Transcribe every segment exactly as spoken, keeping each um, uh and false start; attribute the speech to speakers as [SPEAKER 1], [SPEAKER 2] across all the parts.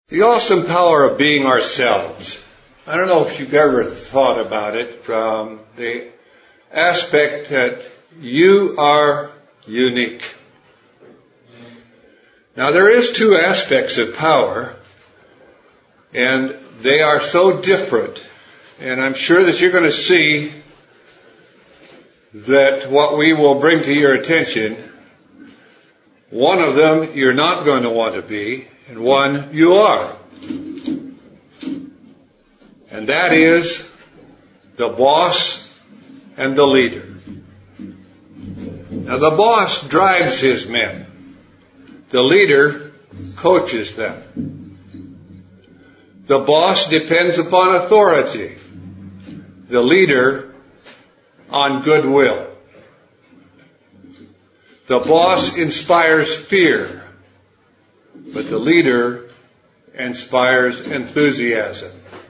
[SPEAKER 1] The awesome power of being ourselves. I don't know if you've ever thought about it from the aspect that you are unique. Now there is two aspects of power, and they are so different. And I'm sure that you're going to see that what we will bring to your attention, one of them you're not going to want to be, and one you are. And that is the boss and the leader. Now the boss drives his men. The leader coaches them. The boss depends upon authority. The leader on goodwill. The boss inspires fear, but the leader inspires enthusiasm.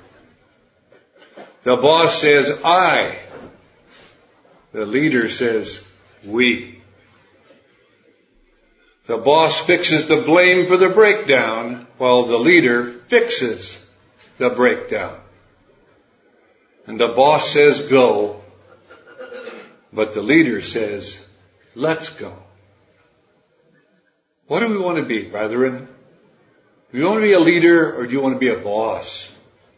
[SPEAKER 1] The boss says, I. The leader says, we. The boss fixes the blame for the breakdown, while the leader fixes the breakdown. And the boss says, go, but the leader says, let's go. What do we want to be, brethren? Do you want to be a leader, or do you want to be a boss?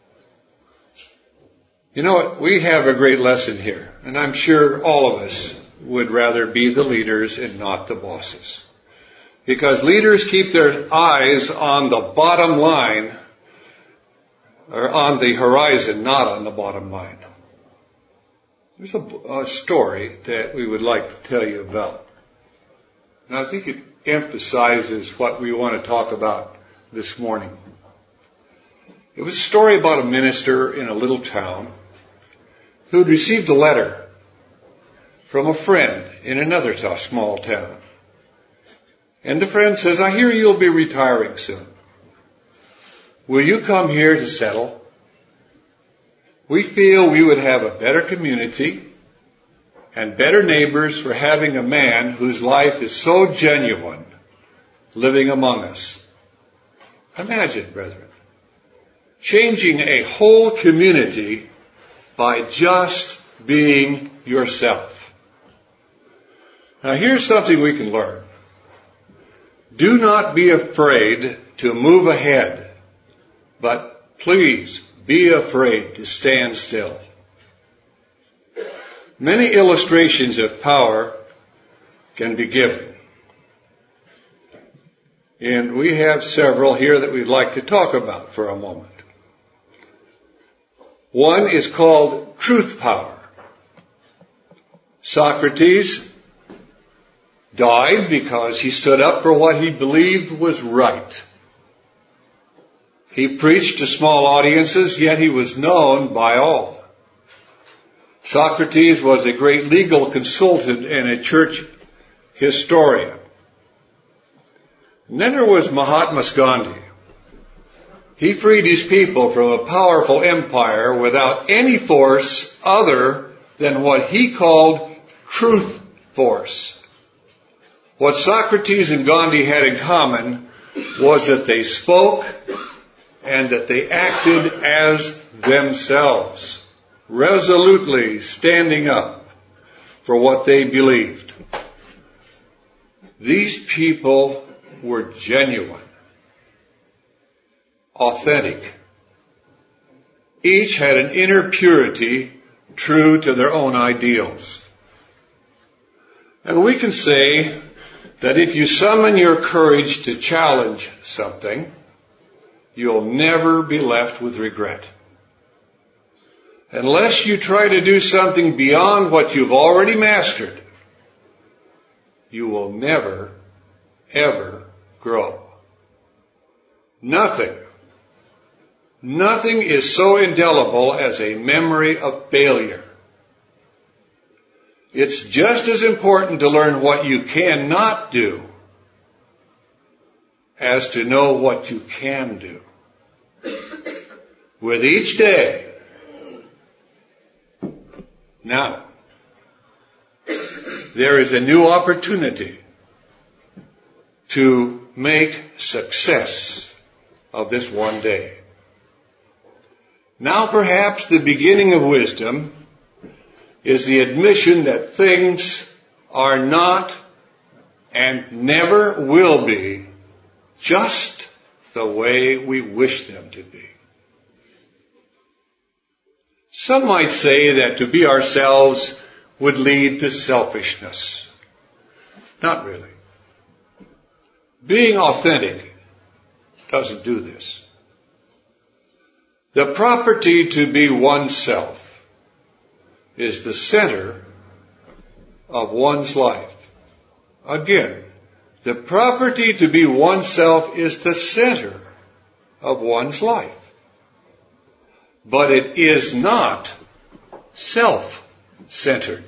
[SPEAKER 1] You know what? We have a great lesson here, and I'm sure all of us would rather be the leaders and not the bosses. Because leaders keep their eyes on the bottom line, or on the horizon, not on the bottom line. There's a, a story that we would like to tell you about. And I think it emphasizes what we want to talk about this morning. It was a story about a minister in a little town who had received a letter from a friend in another t- small town. And the friend says, I hear you'll be retiring soon. Will you come here to settle? We feel we would have a better community and better neighbors for having a man whose life is so genuine living among us. Imagine, brethren, changing a whole community by just being yourself. Now here's something we can learn. Do not be afraid to move ahead, but please be afraid to stand still. Many illustrations of power can be given. And we have several here that we'd like to talk about for a moment. One is called truth power. Socrates died because he stood up for what he believed was right. He preached to small audiences, yet he was known by all. Socrates was a great legal consultant and a church historian. And then there was Mahatma Gandhi. He freed his people from a powerful empire without any force other than what he called truth force. What Socrates and Gandhi had in common was that they spoke and that they acted as themselves, resolutely standing up for what they believed. These people were genuine, authentic. Each had an inner purity true to their own ideals. And we can say that if you summon your courage to challenge something, you'll never be left with regret. Unless you try to do something beyond what you've already mastered, you will never, ever grow. Nothing, nothing is so indelible as a memory of failure. It's just as important to learn what you cannot do as to know what you can do. With each day, now, there is a new opportunity to make success of this one day. Now perhaps the beginning of wisdom is the admission that things are not and never will be just the way we wish them to be. Some might say that to be ourselves would lead to selfishness. Not really. Being authentic doesn't do this. The property to be oneself is the center of one's life. Again, the property to be oneself is the center of one's life. But it is not self-centered.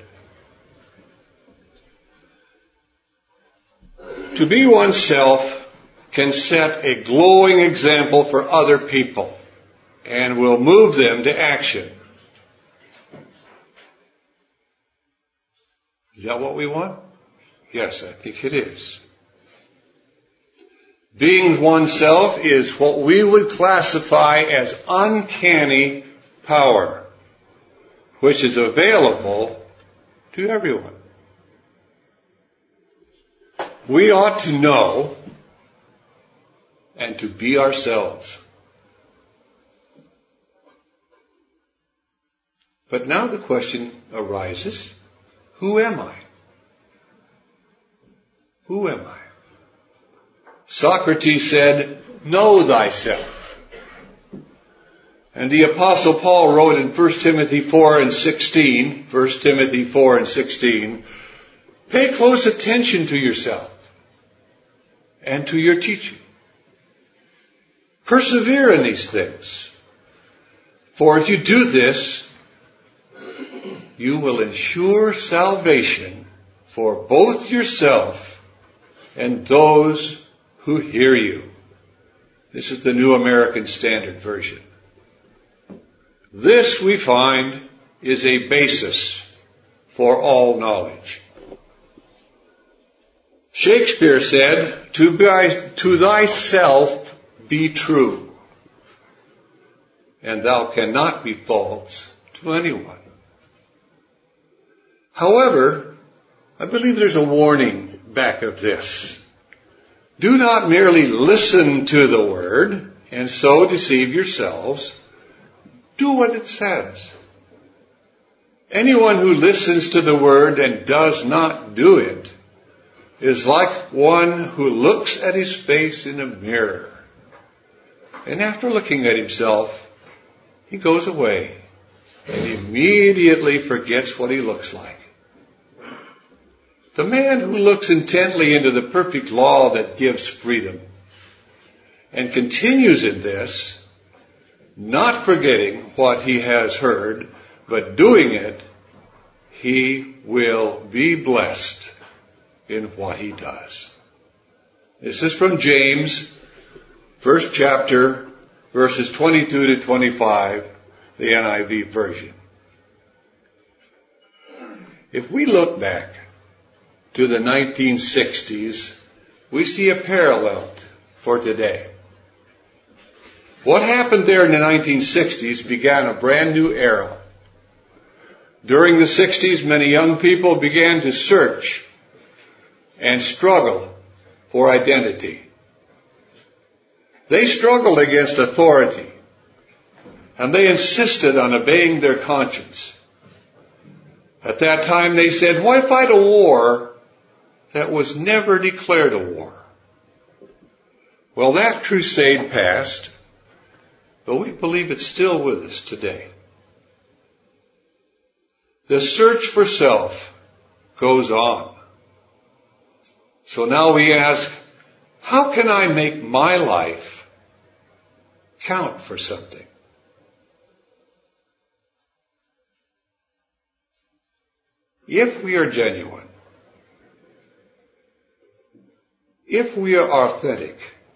[SPEAKER 1] To be oneself can set a glowing example for other people and will move them to action. Is that what we want? Yes, I think it is. Being oneself is what we would classify as uncanny power, which is available to everyone. We ought to know and to be ourselves. But now the question arises, who am I? Who am I? Socrates said, know thyself. And the Apostle Paul wrote in First Timothy four and sixteen, First Timothy four and sixteen, pay close attention to yourself and to your teaching. Persevere in these things. For if you do this, you will ensure salvation for both yourself and those who hear you. This is the New American Standard Version. This, we find, is a basis for all knowledge. Shakespeare said, to, be, to thyself be true, and thou cannot be false to anyone. However, I believe there's a warning back of this. Do not merely listen to the word and so deceive yourselves. Do what it says. Anyone who listens to the word and does not do it is like one who looks at his face in a mirror. And after looking at himself, he goes away and immediately forgets what he looks like. The man who looks intently into the perfect law that gives freedom and continues in this, not forgetting what he has heard, but doing it, he will be blessed in what he does. This is from James, first chapter, verses twenty-two to twenty-five, the N I V version. If we look back to the nineteen sixties, we see a parallel for today. What happened there in the nineteen sixties began a brand new era. During the sixties, many young people began to search and struggle for identity. They struggled against authority, and they insisted on obeying their conscience. At that time, they said, why fight a war that was never declared a war? Well, that crusade passed, but we believe it's still with us today. The search for self goes on. So now we ask, how can I make my life count for something? If we are genuine, if we are authentic,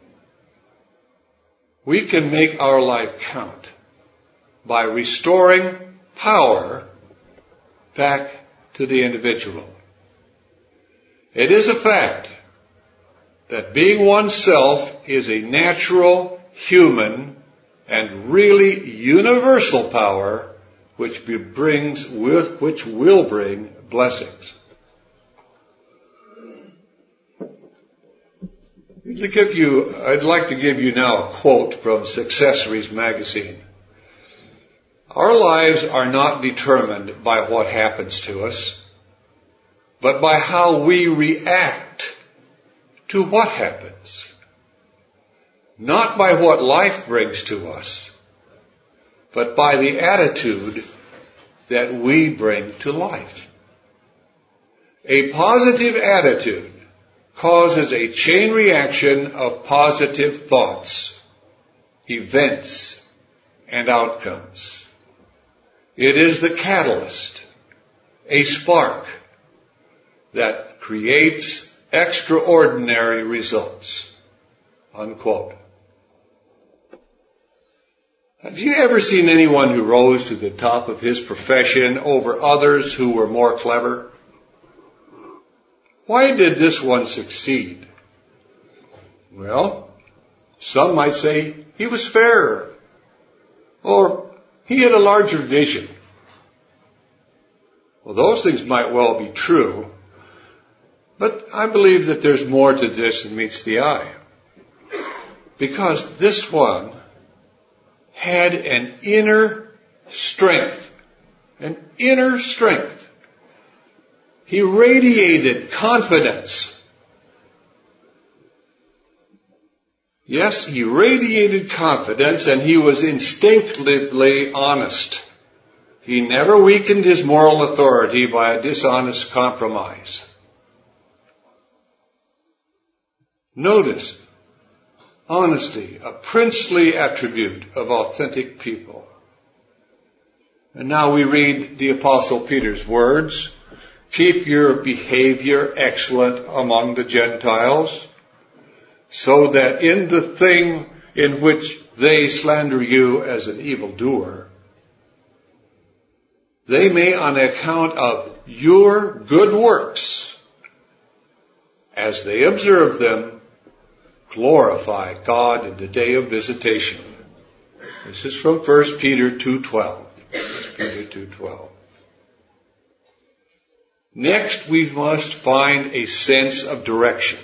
[SPEAKER 1] we can make our life count by restoring power back to the individual. It is a fact that being oneself is a natural human, and really universal power which brings, which will bring blessings. To give you, I'd like to give you now a quote from Successories magazine. Our lives are not determined by what happens to us, but by how we react to what happens. Not by what life brings to us, but by the attitude that we bring to life. A positive attitude causes a chain reaction of positive thoughts, events, and outcomes. It is the catalyst, a spark, that creates extraordinary results. Unquote. Have you ever seen anyone who rose to the top of his profession over others who were more clever? Why did this one succeed? Well, some might say he was fairer, or he had a larger vision. Well, those things might well be true, but I believe that there's more to this than meets the eye. Because this one had an inner strength, an inner strength. He radiated confidence. Yes, he radiated confidence, and he was instinctively honest. He never weakened his moral authority by a dishonest compromise. Notice, honesty, a princely attribute of authentic people. And now we read the Apostle Peter's words. Keep your behavior excellent among the Gentiles, so that in the thing in which they slander you as an evildoer, they may, on account of your good works, as they observe them, glorify God in the day of visitation. This is from First Peter two twelve. First Peter two twelve. Next, we must find a sense of direction.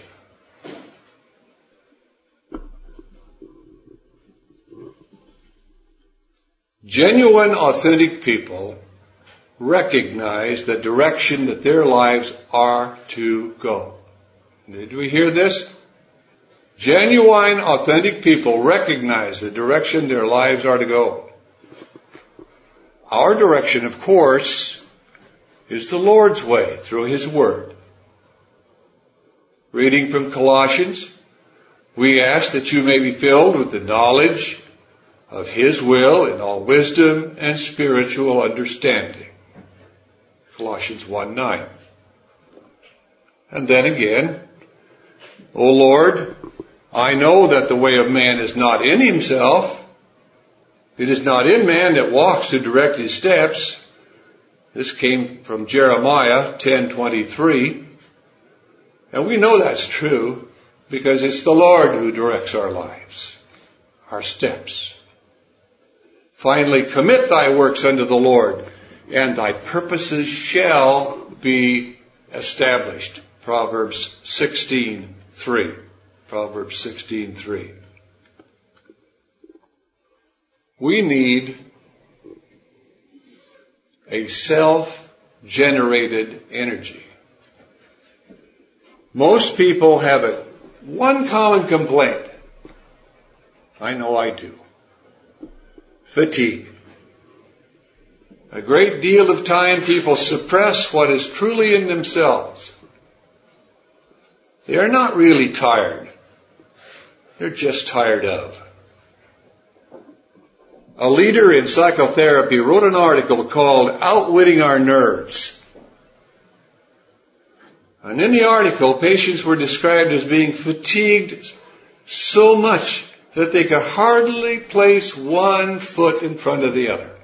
[SPEAKER 1] Genuine, authentic people recognize the direction that their lives are to go. Did we hear this? Genuine, authentic people recognize the direction their lives are to go. Our direction, of course, is the Lord's way through His Word. Reading from Colossians, we ask that you may be filled with the knowledge of His will in all wisdom and spiritual understanding. Colossians one nine. And then again, O Lord, I know that the way of man is not in himself. It is not in man that walks to direct his steps. This came from Jeremiah ten twenty-three. And we know that's true because it's the Lord who directs our lives, our steps. Finally, commit thy works unto the Lord, and thy purposes shall be established. Proverbs sixteen three. Proverbs sixteen three. We need a self-generated energy. Most people have a, one common complaint. I know I do. Fatigue. A great deal of time people suppress what is truly in themselves. They are not really tired. They're just tired of. A leader in psychotherapy wrote an article called Outwitting Our Nerves. And in the article, patients were described as being fatigued so much that they could hardly place one foot in front of the other.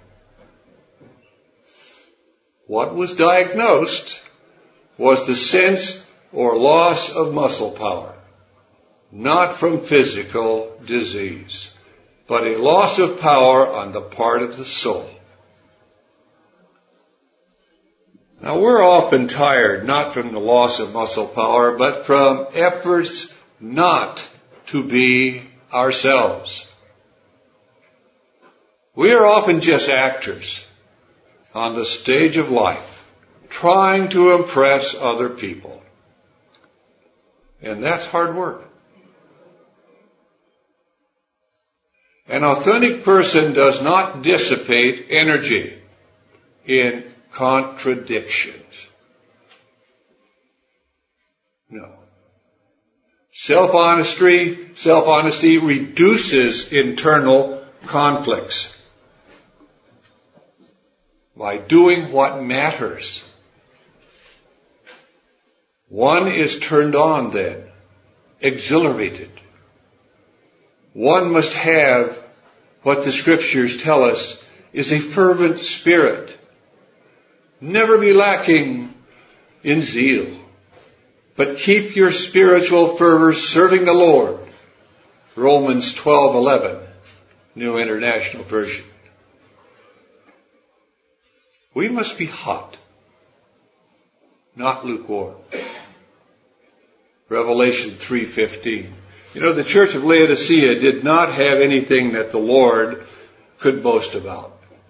[SPEAKER 1] What was diagnosed was the sense or loss of muscle power, not from physical disease. but a loss of power on the part of the soul. Now, we're often tired, not from the loss of muscle power, but from efforts not to be ourselves. We are often just actors on the stage of life, trying to impress other people. And that's hard work. An authentic person does not dissipate energy in contradictions. No. Self-honesty, self-honesty reduces internal conflicts by doing what matters. One is turned on then, exhilarated. One must have what the scriptures tell us is a fervent spirit. Never be lacking in zeal, but keep your spiritual fervor serving the Lord. Romans twelve eleven, New International Version. We must be hot, not lukewarm. Revelation three fifteen. You know, the church of Laodicea did not have anything that the Lord could boast about.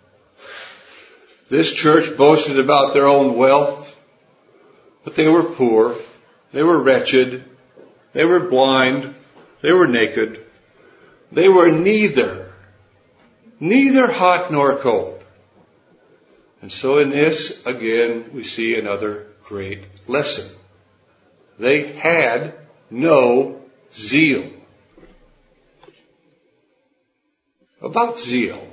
[SPEAKER 1] This church boasted about their own wealth, but they were poor, they were wretched, they were blind, they were naked. They were neither, neither hot nor cold. And so in this, again, we see another great lesson. They had no zeal. About zeal.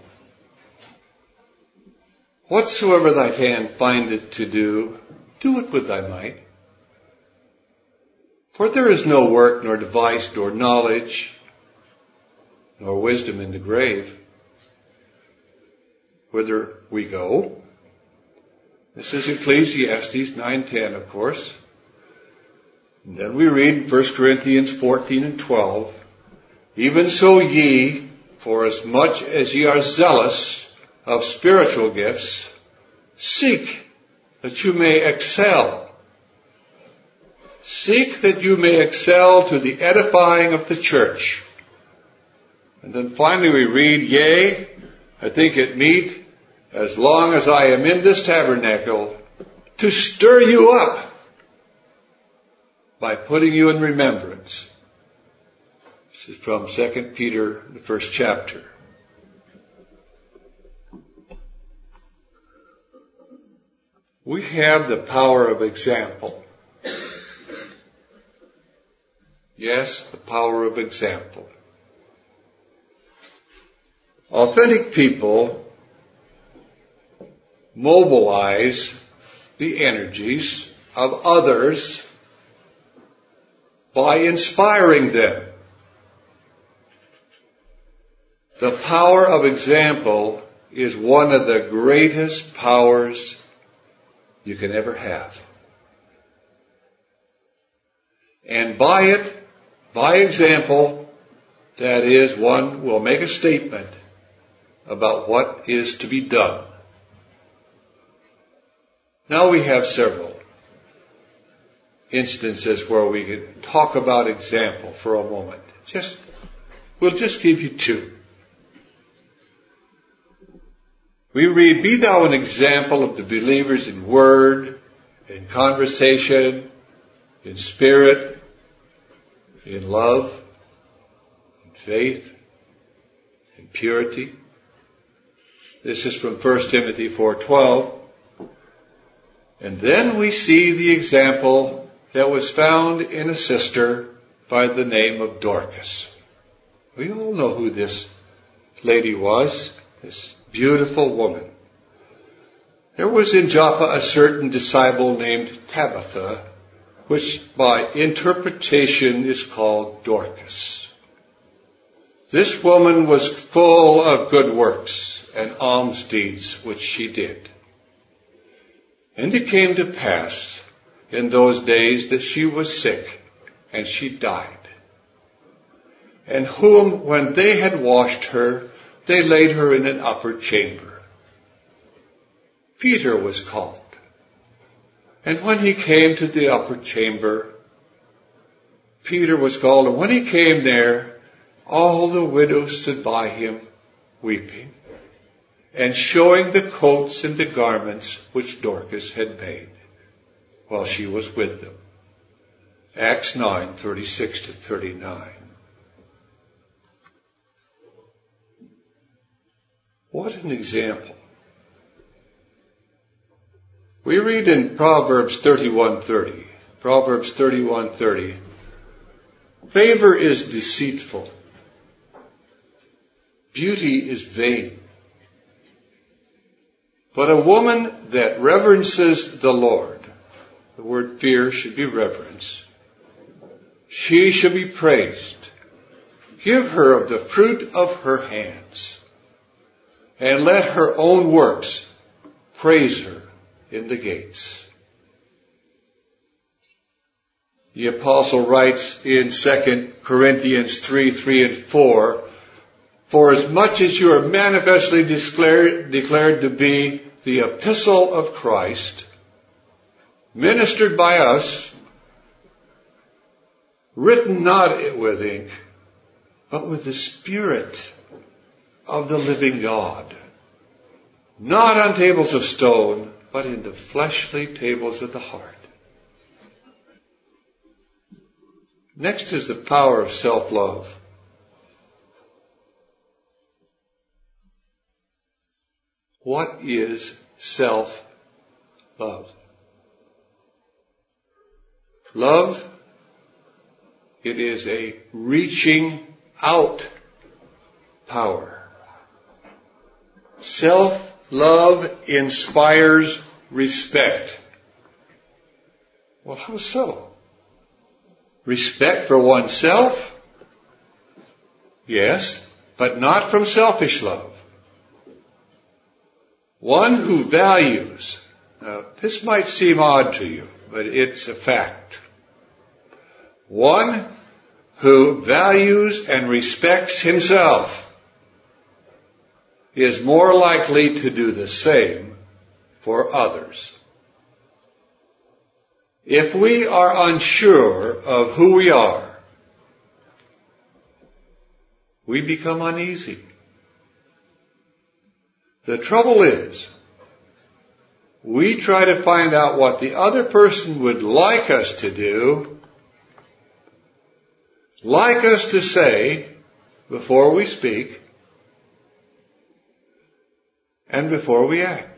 [SPEAKER 1] Whatsoever thy hand findeth to do, do it with thy might. For there is no work, nor device, nor knowledge, nor wisdom in the grave. Whither we go. This is Ecclesiastes nine ten, of course. And then we read First Corinthians fourteen and twelve. Even so ye, for as much as ye are zealous of spiritual gifts, seek that you may excel. Seek that you may excel to the edifying of the church. And then finally we read, yea, I think it meet, as long as I am in this tabernacle, to stir you up by putting you in remembrance. This is from Second Peter, the first chapter. We have the power of example. Yes, the power of example. Authentic people mobilize the energies of others by inspiring them. The power of example is one of the greatest powers you can ever have. And by it, by example, that is, one will make a statement about what is to be done. Now we have several instances where we could talk about example for a moment. Just, we'll just give you two. We read, be thou an example of the believers in word, in conversation, in spirit, in love, in faith, in purity. This is from First Timothy four twelve. And then we see the example that was found in a sister by the name of Dorcas. We all know who this lady was, this beautiful woman. There was in Joppa a certain disciple named Tabitha, which by interpretation is called Dorcas. This woman was full of good works and alms deeds which she did. And it came to pass in those days that she was sick, and she died. and whom, when they had washed her, they laid her in an upper chamber. Peter was called. And when he came to the upper chamber, Peter was called, and when he came there, all the widows stood by him, weeping, and showing the coats and the garments which Dorcas had made, while she was with them. Acts nine, thirty-six to thirty-nine. What an example. We read in Proverbs thirty-one thirty, Proverbs thirty-one thirty, favor is deceitful, beauty is vain, but a woman that reverences the Lord, the word fear should be reverence, she shall be praised. Give her of the fruit of her hands, and let her own works praise her in the gates. The apostle writes in Second Corinthians three, three and four, for as much as you are manifestly declared, declared to be the epistle of Christ, ministered by us, written not with ink, but with the Spirit of the living God, not on tables of stone, but in the fleshly tables of the heart. Next is the power of self-love. What is self-love? Love, it is a reaching out power. Self-love inspires respect. Well, how so? Respect for oneself? Yes, but not from selfish love. One who values. Now, this might seem odd to you, but it's a fact. One who values and respects himself is more likely to do the same for others. If we are unsure of who we are, we become uneasy. The trouble is, we try to find out what the other person would like us to do, like us to say before we speak, and before we act.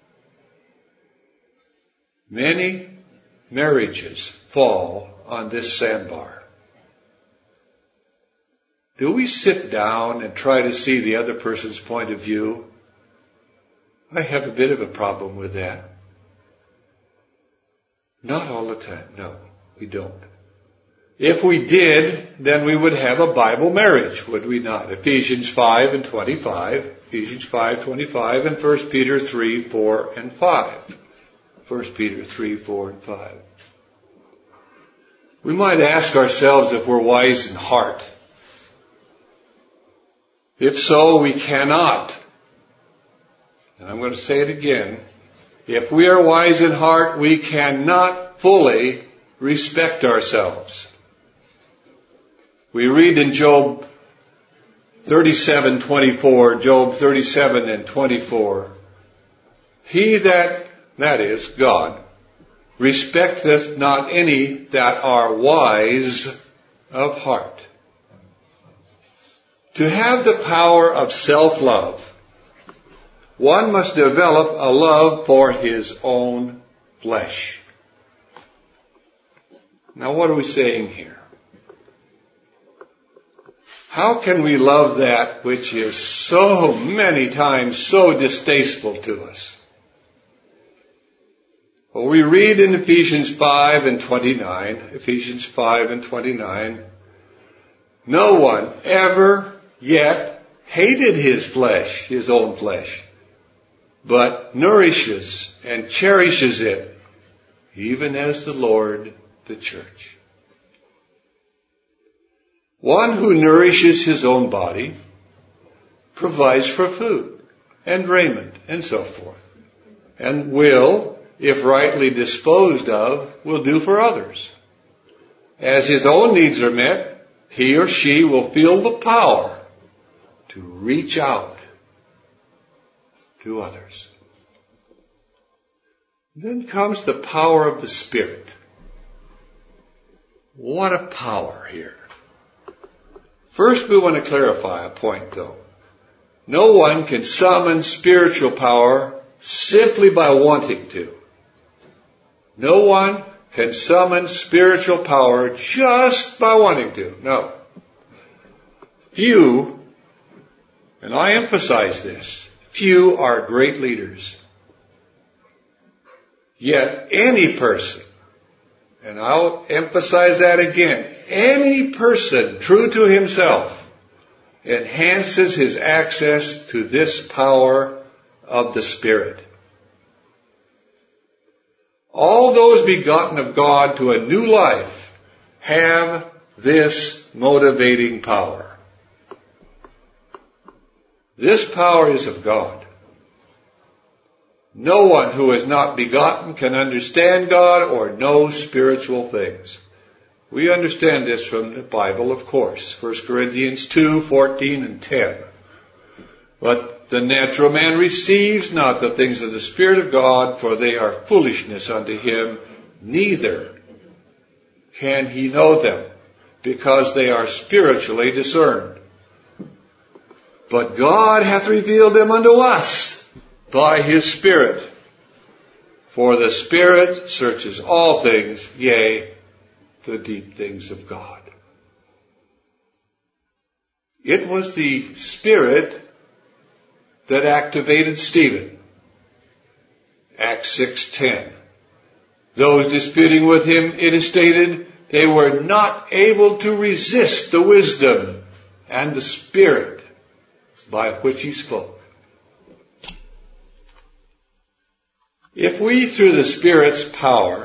[SPEAKER 1] Many marriages fall on this sandbar. Do we sit down and try to see the other person's point of view? I have a bit of a problem with that. Not all the time. No, we don't. If we did, then we would have a Bible marriage, would we not? Ephesians five and twenty-five. Ephesians five, twenty-five and First Peter three, four and five. First Peter three, four and five. We might ask ourselves if we're wise in heart. If so, we cannot. And I'm going to say it again. If we are wise in heart, we cannot fully respect ourselves. We read in Job thirty-seven, twenty-four, Job thirty-seven and twenty-four, he that, that is, God, respecteth not any that are wise of heart. To have the power of self-love, one must develop a love for his own flesh. Now, what are we saying here? How can we love that which is so many times so distasteful to us? Well, we read in Ephesians five and twenty-nine, Ephesians five and twenty-nine, no one ever yet hated his flesh, his own flesh, but nourishes and cherishes it, even as the Lord the church. One who nourishes his own body provides for food and raiment and so forth, and will, if rightly disposed of, will do for others. As his own needs are met, he or she will feel the power to reach out to others. Then comes the power of the Spirit. What a power here. First, we want to clarify a point, though. No one can summon spiritual power simply by wanting to. No one can summon spiritual power just by wanting to. No. Few, and I emphasize this, few are great leaders. Yet any person, and I'll emphasize that again, any person true to himself enhances his access to this power of the Spirit. All those begotten of God to a new life have this motivating power. This power is of God. No one who is not begotten can understand God or know spiritual things. We understand this from the Bible, of course. First Corinthians two, fourteen and ten. But the natural man receives not the things of the Spirit of God, for they are foolishness unto him, neither can he know them, because they are spiritually discerned. But God hath revealed them unto us by his Spirit. For the Spirit searches all things, yea, the deep things of God. It was the Spirit that activated Stephen. Acts six ten. Those disputing with him, it is stated, they were not able to resist the wisdom and the Spirit by which he spoke. If we, through the Spirit's power,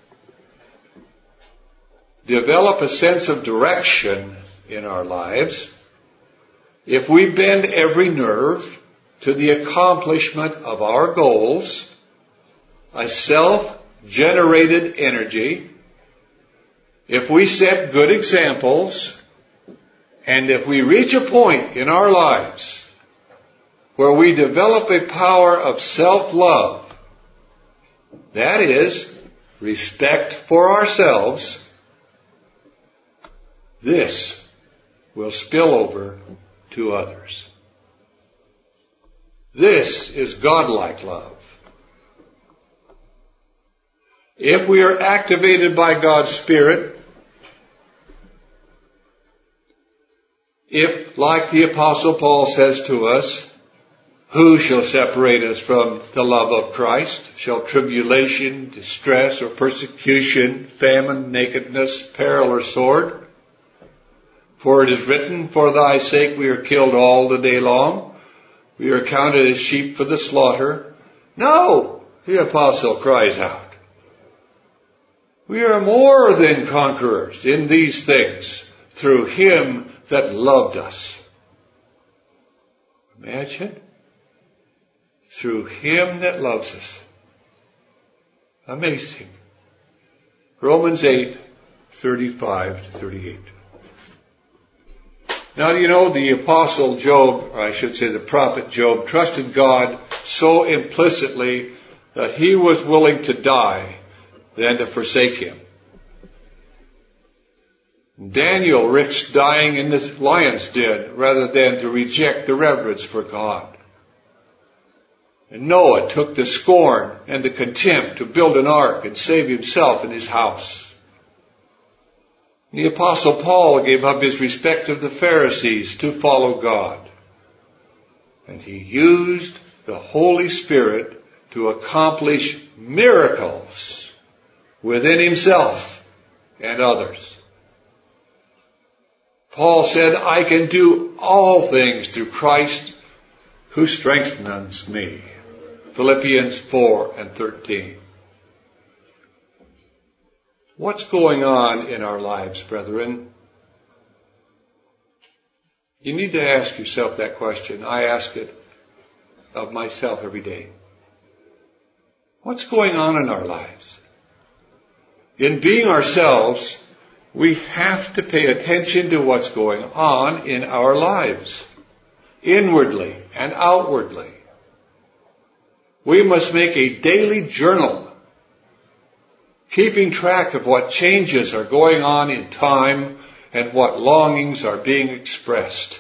[SPEAKER 1] develop a sense of direction in our lives, if we bend every nerve to the accomplishment of our goals, a self-generated energy, if we set good examples, and if we reach a point in our lives where we develop a power of self-love, that is, respect for ourselves, this will spill over to others. This is godlike love. If we are activated by God's Spirit, if, like the Apostle Paul says to us, who shall separate us from the love of Christ? Shall tribulation, distress, or persecution, famine, nakedness, peril, or sword? For it is written, for thy sake we are killed all the day long. We are counted as sheep for the slaughter. No, the apostle cries out. We are more than conquerors in these things through him that loved us. Imagine. Through him that loves us. Amazing. Romans eight, thirty-five to thirty-eight. Now, you know, the apostle Job, or I should say the prophet Job, trusted God so implicitly that he was willing to die than to forsake him. Daniel risked dying in the lion's den rather than to reject the reverence for God. And Noah took the scorn and the contempt to build an ark and save himself and his house. The apostle Paul gave up his respect of the Pharisees to follow God. And he used the Holy Spirit to accomplish miracles within himself and others. Paul said, I can do all things through Christ who strengthens me. Philippians four and thirteen. What's going on in our lives, brethren? You need to ask yourself that question. I ask it of myself every day. What's going on in our lives? In being ourselves, we have to pay attention to what's going on in our lives, inwardly and outwardly. We must make a daily journal, keeping track of what changes are going on in time and what longings are being expressed.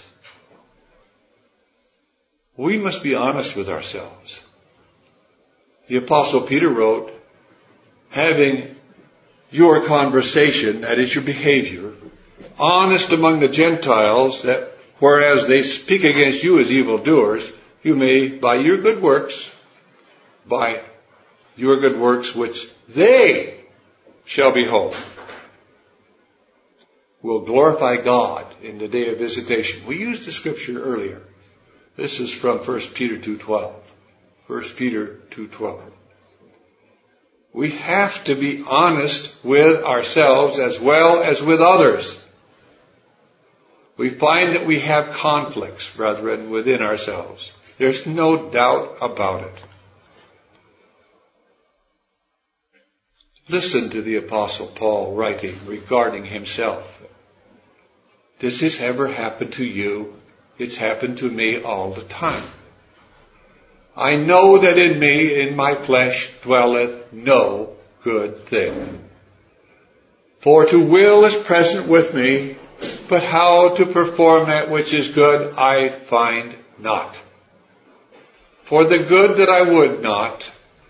[SPEAKER 1] We must be honest with ourselves. The Apostle Peter wrote, having your conversation, that is your behavior, honest among the Gentiles, that whereas they speak against you as evildoers, you may, by your good works, by your good works which they shall behold, will glorify God in the day of visitation. We used the scripture earlier. This is from First Peter two twelve. First Peter two twelve. We have to be honest with ourselves as well as with others. We find that we have conflicts, brethren, within ourselves. There's no doubt about it. Listen to the Apostle Paul writing regarding himself. Does this ever happen to you? It's happened to me all the time. I know that in me, in my flesh, dwelleth no good thing. For to will is present with me, but how to perform that which is good I find not. For the good that I would not,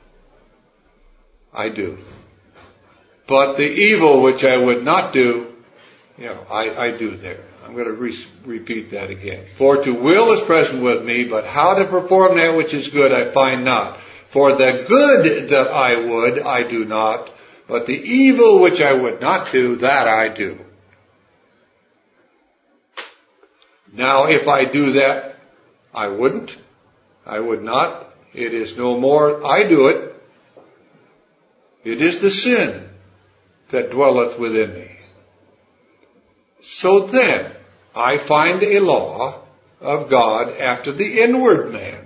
[SPEAKER 1] I do. But the evil which I would not do, you know, I, I do there. I'm going to re- repeat that again. For to will is present with me, but how to perform that which is good I find not. For the good that I would, I do not. But the evil which I would not do, that I do. Now, if I do that, I wouldn't. I would not. It is no more I do it. It is the sin that dwelleth within me. So then, I find a law of God after the inward man.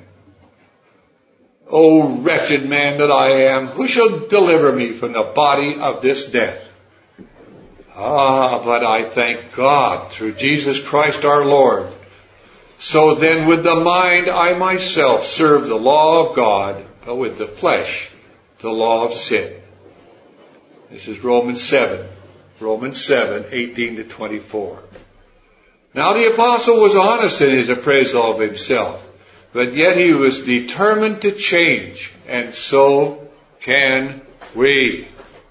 [SPEAKER 1] O wretched man that I am, who shall deliver me from the body of this death? Ah, but I thank God through Jesus Christ our Lord. So then with the mind I myself serve the law of God, but with the flesh the law of sin. This is Romans seven. Romans seven, eighteen to twenty-four. Now the apostle was honest in his appraisal of himself, but yet he was determined to change, and so can we.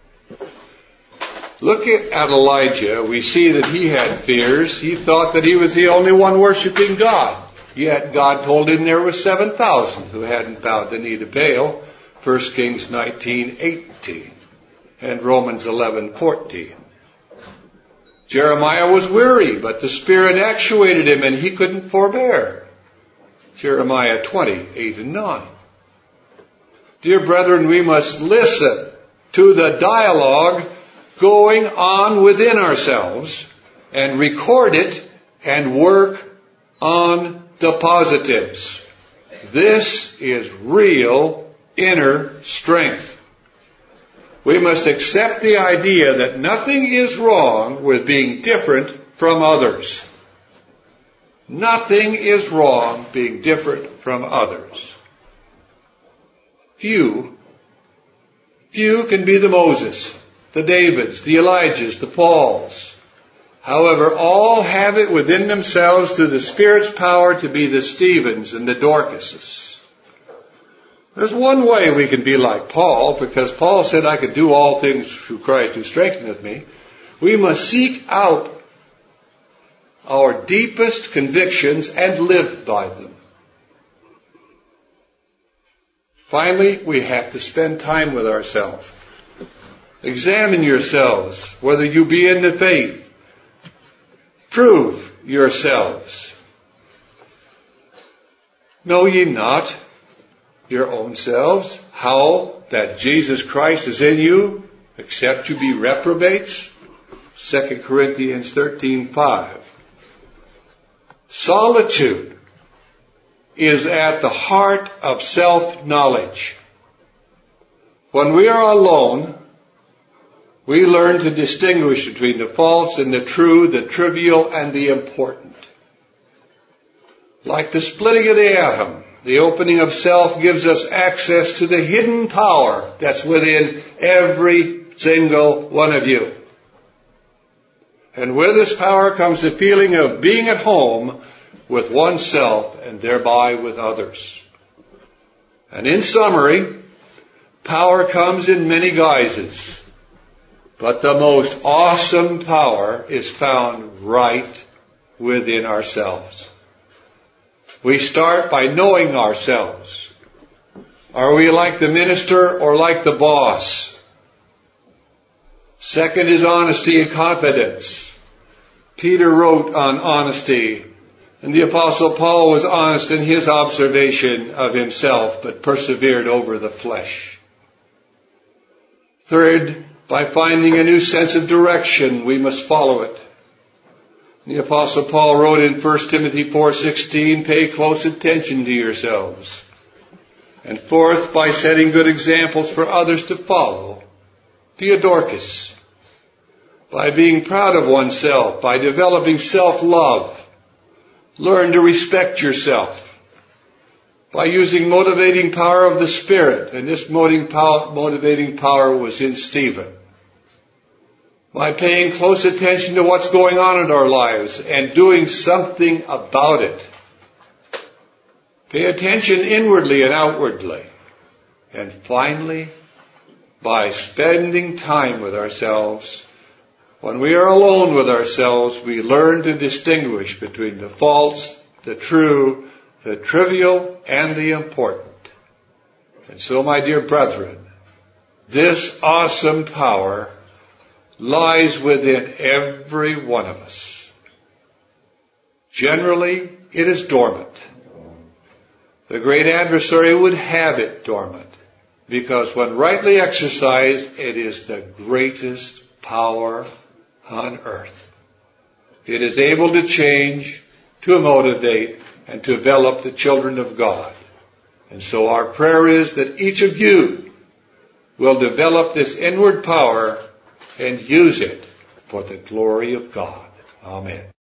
[SPEAKER 1] Look at Elijah. We see that he had fears. He thought that he was the only one worshiping God. Yet God told him there were seven thousand who hadn't bowed the knee to Baal. First Kings nineteen, eighteen and Romans eleven, fourteen. Jeremiah was weary, but the Spirit actuated him and he couldn't forbear. Jeremiah twenty, eight and nine. Dear brethren, we must listen to the dialogue going on within ourselves and record it and work on the positives. This is real inner strength. We must accept the idea that nothing is wrong with being different from others. Nothing is wrong being different from others. Few, few can be the Moses, the Davids, the Elijahs, the Pauls. However, all have it within themselves through the Spirit's power to be the Stephens and the Dorcases. There's one way we can be like Paul, because Paul said I could do all things through Christ who strengtheneth me. We must seek out our deepest convictions and live by them. Finally, we have to spend time with ourselves. Examine yourselves, whether you be in the faith. Prove yourselves. Know ye not your own selves how that Jesus Christ is in you, except you be reprobates? Second Corinthians thirteen, five. Solitude is at the heart of self-knowledge. When we are alone, we learn to distinguish between the false and the true, the trivial and the important. Like the splitting of the atom, the opening of self gives us access to the hidden power that's within every single one of you. And with this power comes the feeling of being at home with oneself and thereby with others. And in summary, power comes in many guises, but the most awesome power is found right within ourselves. We start by knowing ourselves. Are we like the minister or like the boss? Second is honesty and confidence. Peter wrote on honesty, and the Apostle Paul was honest in his observation of himself, but persevered over the flesh. Third, by finding a new sense of direction, we must follow it. The Apostle Paul wrote in First Timothy four sixteen, pay close attention to yourselves. And fourth, by setting good examples for others to follow. Theodorcus. By being proud of oneself, by developing self-love. Learn to respect yourself. By using motivating power of the Spirit, and this motivating power was in Stephen. By paying close attention to what's going on in our lives and doing something about it. Pay attention inwardly and outwardly. And finally, by spending time with ourselves. When we are alone with ourselves, we learn to distinguish between the false, the true, the trivial, and the important. And so, my dear brethren, this awesome power lies within every one of us. Generally, it is dormant. The great adversary would have it dormant, because when rightly exercised, it is the greatest power on earth. It is able to change, to motivate, and to develop the children of God. And so our prayer is that each of you will develop this inward power and use it for the glory of God. Amen.